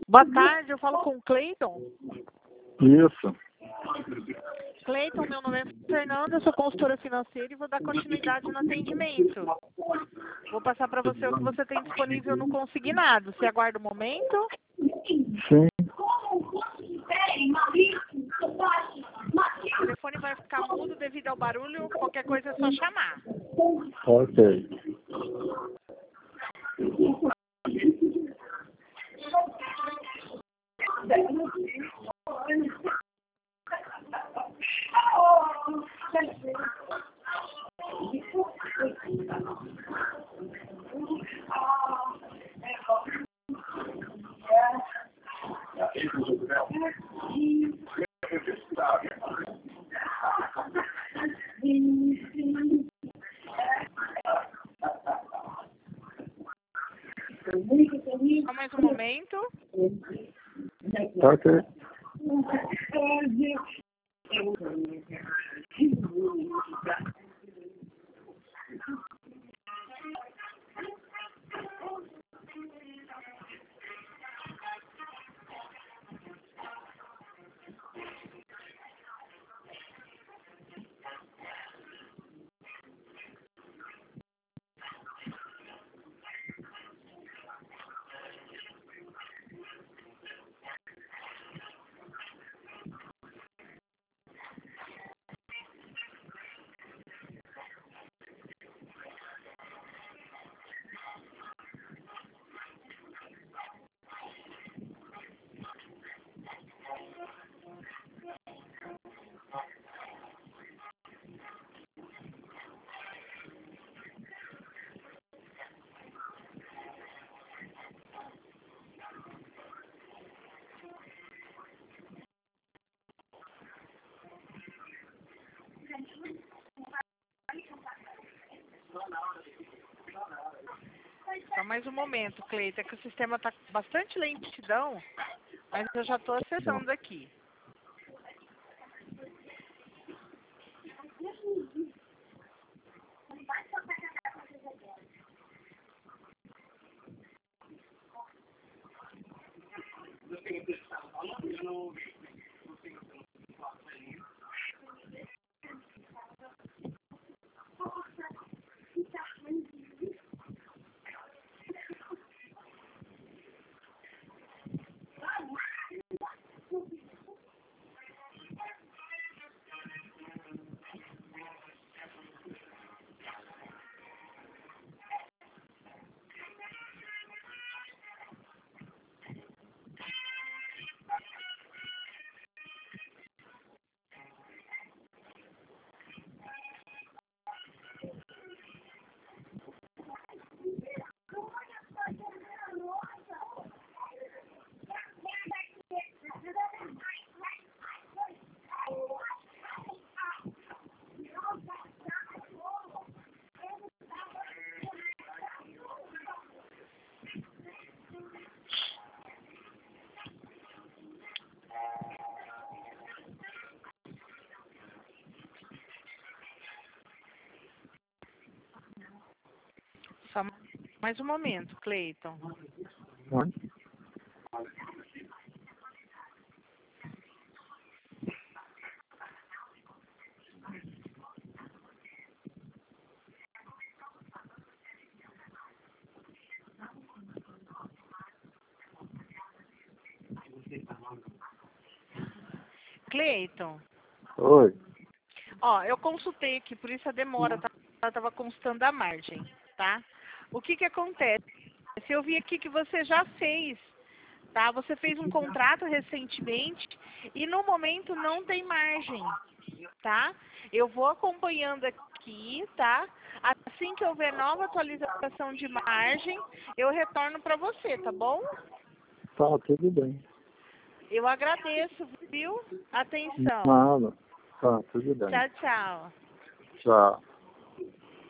Boa tarde, eu falo com o Cleiton. Isso. Cleiton, meu nome é Fernanda, eu sou consultora financeira e vou dar continuidade no atendimento. Vou passar para você o que você tem disponível no consignado. Você aguarda um momento? Sim. O telefone vai ficar mudo devido ao barulho, qualquer coisa é só chamar. Ok. Só mais um momento. Ok. Só mais um momento, Cleiton, é que o sistema está com bastante lentidão, mas eu já estou acessando aqui. Só mais um momento, Cleiton. Cleiton. Oi. Ó, eu consultei aqui, por isso a demora, tá? Ela estava consultando a margem, tá? O que acontece? Eu vi aqui que você já fez, tá? Você fez um contrato recentemente e no momento não tem margem, tá? Eu vou acompanhando aqui, tá? Assim que houver nova atualização de margem, eu retorno para você, tá bom? Tá, tudo bem. Eu agradeço, viu? Atenção. Nada. Tá, tudo bem. Tchau, tchau. Tchau.